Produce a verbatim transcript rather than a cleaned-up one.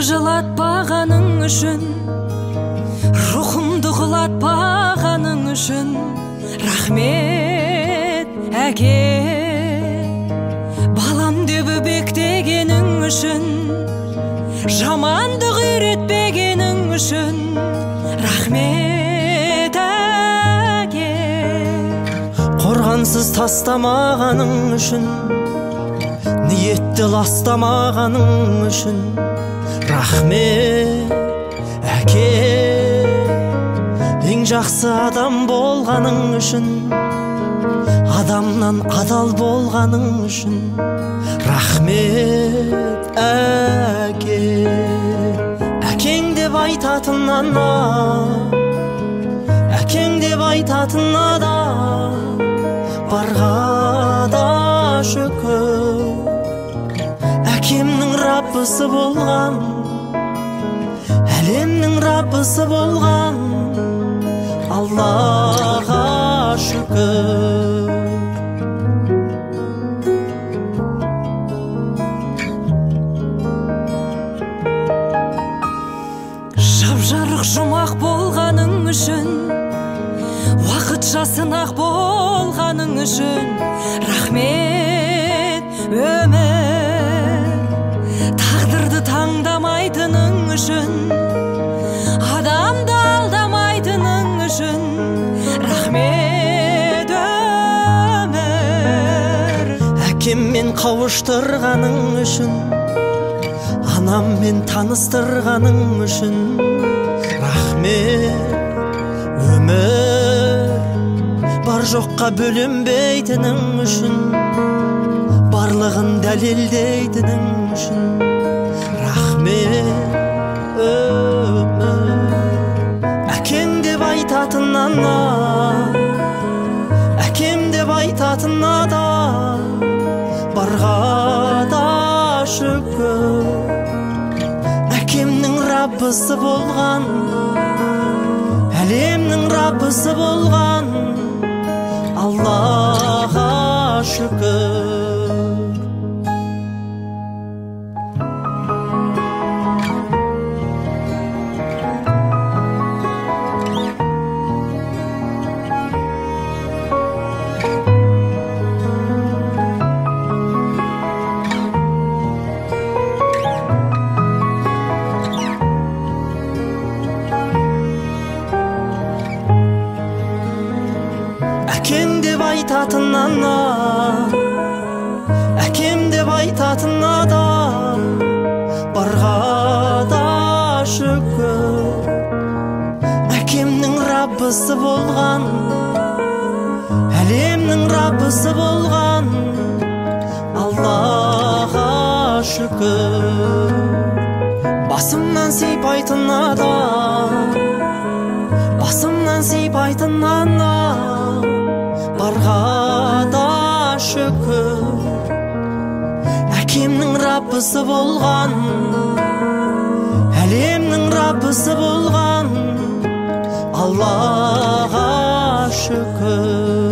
жылатпағаның үшін, рухымды құлатпағаның үшін рахмет әке. Балам деп өбектегенің үшін, жамандық үйретпегенің үшін рахмет әке. Қорғансыз тастамағаның үшін, ниетті ластамағаның үшін рахмет әке. Ең жақсы адам болғаның үшін, адамнан адал болғаның үшін рахмет әке. Әкең деп айтатын ана, әкең деп айтатын адам барға да шүкір. Әкемнің раббысы болған, әлемнің раббысы болған Аллаға шүкір. Жап-жарық жұмақ болғаның үшін, уақытша сынақ болғаның үшін рахмет өмір. Тағдырды таңдамайтының үшін, адамды алдамайтының үшін рахмет өмір. Әкеммен қауыштырғаның үшін, анаммен таныстырғаның үшін рахмет өмір. Бар жоққа бөлінбейтінің үшін, барлығын дәлелдейтінің үшін рахмет өмір. Әкең деп айтатын ана, әкем деп айтатын адам барға да шүкір. Әкемнің раббысы болған, әлемнің раббысы болған Аллаға шүкір. Әкең деп айтатын ана, әкем деп айтатын адам барға да шүкір. Әкемнің раббысы болған, әлемнің раббысы болған Аллаға шүкір. Басымнан сипайтын адам, басымнан сипайтын ана барға да шүкір. Әкемнің раббысы болған, әлемнің раббысы болған Аллаға шүкір.